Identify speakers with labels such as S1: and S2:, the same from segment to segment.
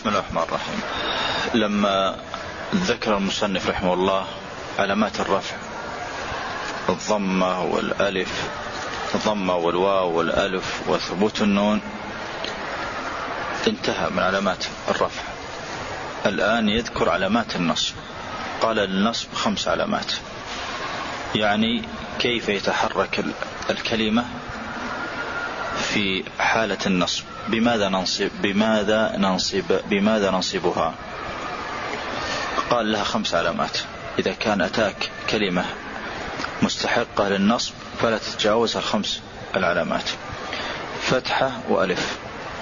S1: بسم الله الرحمن الرحيم. لما ذكر المصنف رحمه الله علامات الرفع، الضمة والألف، الضمة والواو والألف وثبوت النون، انتهى من علامات الرفع. الآن يذكر علامات النصب. قال النصب 5 علامات، يعني كيف يتحرك الكلمة في حالة النصب، بماذا ننصبها. قال لها 5 علامات. إذا كان أتاك كلمة مستحقة للنصب فلا تتجاوز 5 العلامات: فتحة وألف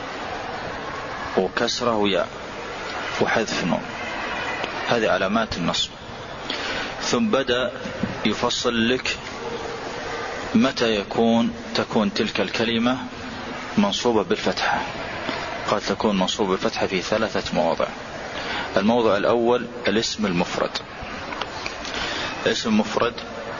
S1: وكسرة وياء وحذف نون. هذه علامات النصب. ثم بدأ يفصل لك متى تكون تلك الكلمة منصوبة بالفتحة. قد تكون منصوبة بالفتحة في 3 مواضع. الموضع الأول الاسم المفرد. اسم مفرد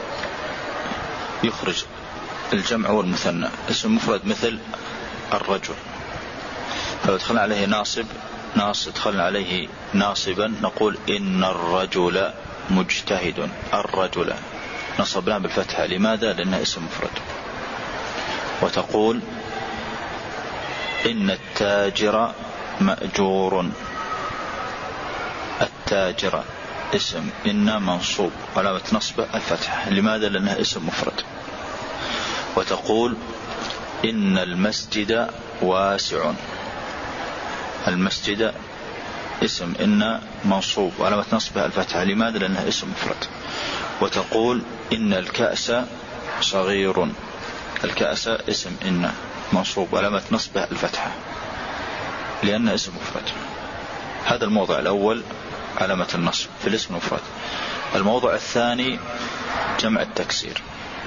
S1: يخرج الجمع والمثنى. اسم مفرد مثل الرجل، فلو دخلنا عليه دخلنا عليه ناصبا نقول إن الرجل مجتهد. الرجل نصبناه بالفتحة. لماذا؟ لأنه اسم مفرد. وتقول إن التاجر مأجور. التاجر اسم إن منصوب علامة نصبه الفتحة. لماذا؟ لأنه اسم مفرد. وتقول إن المسجد واسع. المسجد اسم إن منصوب علامة نصبه الفتحة. لماذا؟ لأنه اسم مفرد. وتقول إن الكأس صغير. الكأس اسم إن منصوب علامة نصبه الفتحة لأنه اسم مفرد. هذا الموضع الأول علامة النصب في الاسم المفرد. الموضع الثاني جمع التكسير.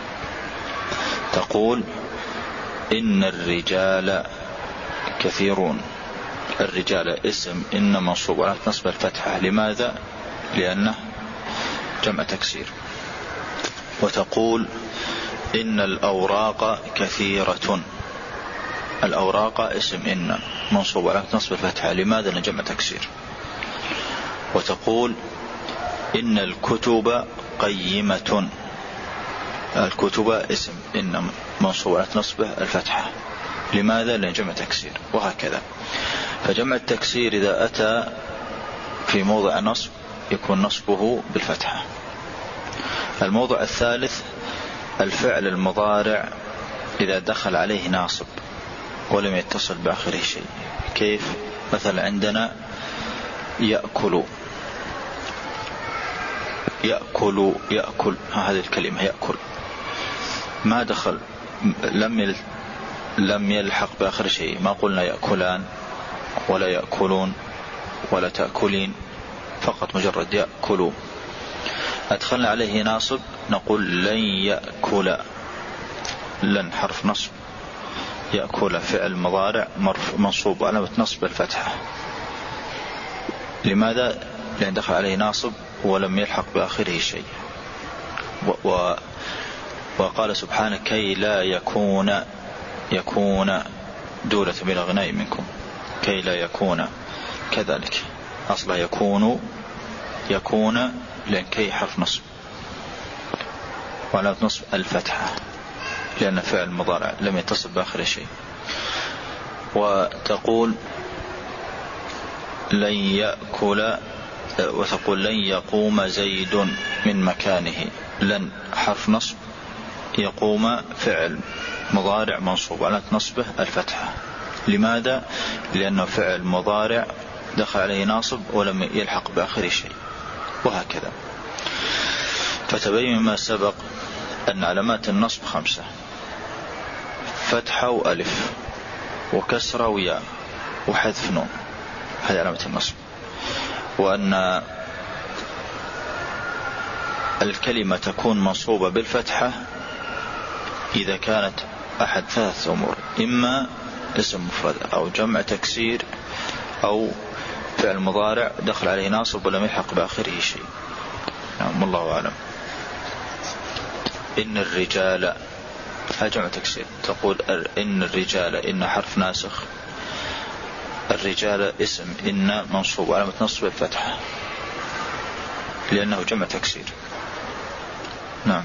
S1: تقول إن الرجال كثيرون. الرجال اسم إن منصوب علامة نصب الفتحة. لماذا؟ لأنه جمع تكسير. وتقول إن الأوراق كثيرة. الأوراق اسم إن منصوب علامة نصب الفتحة. لماذا؟ لأنه جمع تكسير. وتقول إن الكتب قيمة. الكتب اسم إن منصوب علامة نصبه الفتحة. لماذا؟ لأنه جمع تكسير. وهكذا. فجمع التكسير إذا أتى في موضع نصب يكون نصبه بالفتحة. الموضع الثالث الفعل المضارع إذا دخل عليه ناصب ولم يتصل بآخره شيء. كيف؟ مثلا عندنا يأكل. هذه الكلمة يأكل ما دخل، لم يلحق بآخر شيء. ما قلنا يأكلان ولا يأكلون ولا تأكلين، فقط مجرد يأكلوا. أدخلنا عليه ناصب نقول لن يأكل. لن حرف نصب، يأكل فعل مضارع منصوب علامة نصب الفتحة. لماذا؟ لأن دخل عليه ناصب ولم يلحق بآخره شيء. وقال سبحانه كي لا يكون دولة من الغناء منكم. كي لا يكون كذلك، أصلا يكون لأن كي حرف نصب وعلامة نصب الفتحة لأن فعل مضارع لم يتصل بآخر شيء. وتقول لن يأكل. وتقول لن يقوم زيد من مكانه. لن حرف نصب، يقوم فعل مضارع منصوب علامة نصبه الفتحة. لماذا؟ لأنه فعل مضارع دخل عليه ناصب ولم يلحق بآخر شيء. وهكذا. فتبين ما سبق أن علامات النصب 5: فتحة وألف وكسرة وياء وحذف نون. هذه علامة النصب. وأن الكلمة تكون منصوبة بالفتحة إذا كانت أحد 3 أمور: إما اسم مفرد أو جمع تكسير أو فعل مضارع دخل عليه ناصب ولم يلحق بآخره شيء. نعم، الله أعلم. إن الرجال جمع تكسير. تقول إن الرجال إن حرف ناسخ الرجال اسم إن منصوب علامة نصبه الفتحة لأنه جمع تكسير. نعم.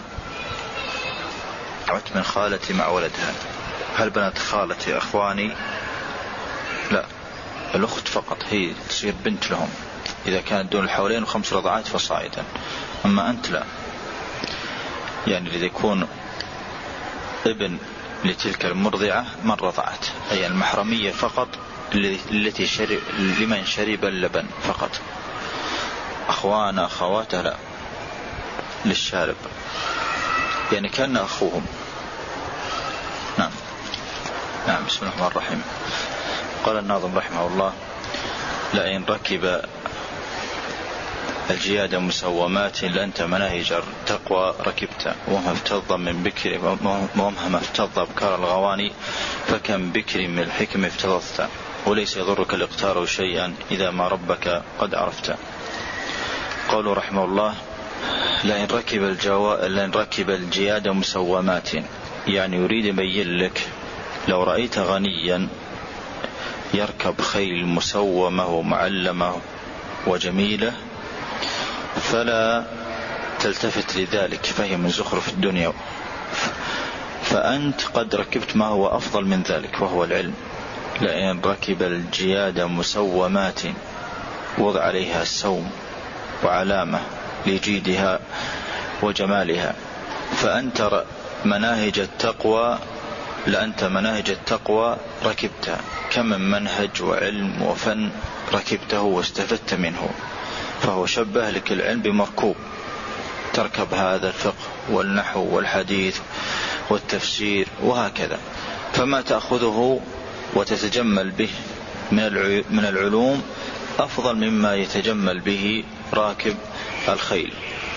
S1: عدت من خالتي مع ولدها. هل بنات خالتي أخواني؟ لا، الأخت فقط هي تصير بنت لهم إذا كانت دون الحولين و5 رضعات فصاعدا، أما أنت لا. يعني إذا يكون ابن لتلك المرضعة من رضعت، أي المحرمية فقط التي لمن شرب اللبن فقط. أخوان أخواتها لا، للشارب، يعني كان أخوهم. نعم. نعم. بسم الله الرحمن الرحيم. قال الناظم رحمه الله: لئن ركب الجياد مسومات لأنت مناهج التقوى ركبت، ومهما افتض بكار الغواني فكم بكر من الحكم افتضضت، وليس يضرك الاقتار شيئا إذا ما ربك قد عرفت. قالوا رحمه الله: لئن ركب الجياد مسومات، يعني يريد يبين لك لو رأيت غنيا يركب خيل مسومة ومعلمة وجميلة فلا تلتفت لذلك، فهي من زخرف الدنيا، فأنت قد ركبت ما هو أفضل من ذلك وهو العلم. لئن ركب الجياد مسومات، وضع عليها السوم وعلامة لجيدها وجمالها، فأنت مناهج التقوى، لأنت مناهج التقوى ركبتها، كم من منهج وعلم وفن ركبته واستفدت منه، فهو شبه لك العلم بمركوب، تركب هذا الفقه والنحو والحديث والتفسير وهكذا، فما تأخذه وتتجمل به من العلوم أفضل مما يتجمل به راكب الخيل.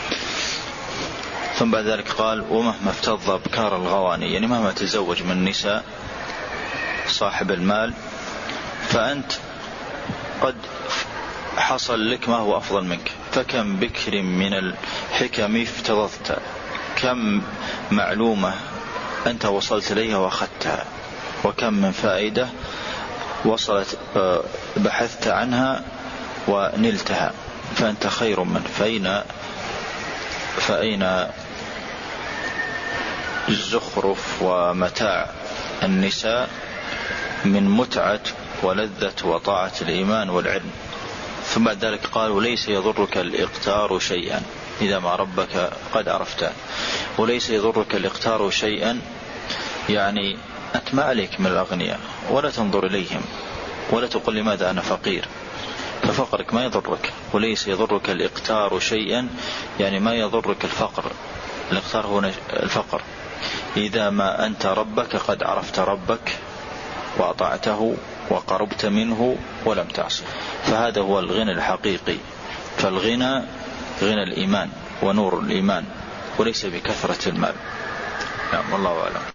S1: ثم بعد ذلك قال: ومهما افتض بكار الغواني، يعني مهما تزوج من النساء صاحب المال فأنت قد حصل لك ما هو أفضل منك، فكم بكر من الحكم افتضضت، كم معلومة أنت وصلت إليها وأخذتها، وكم من فائدة وصلت بحثت عنها ونلتها، فأنت خير من. فأين الزخرف ومتاع النساء من متعة ولذة وطاعة الإيمان والعلم. ثم بعد ذلك قال: وليس يضرك الإقتار شيئا إذا ما ربك قد عرفت. وليس يضرك الإقتار شيئا، يعني أنت ما عليك من الأغنياء ولا تنظر إليهم ولا تقول لماذا أنا فقير، ففقرك ما يضرك. وليس يضرك الإقتار شيئا، يعني ما يضرك الفقر. الإقتار هو الفقر إذا ما أنت ربك قد عرفت ربك وأطعته وقربت منه ولم تعصي، فهذا هو الغنى الحقيقي. فالغنى غنى الإيمان ونور الإيمان، وليس بكثرة المال. نعم، والله أعلم.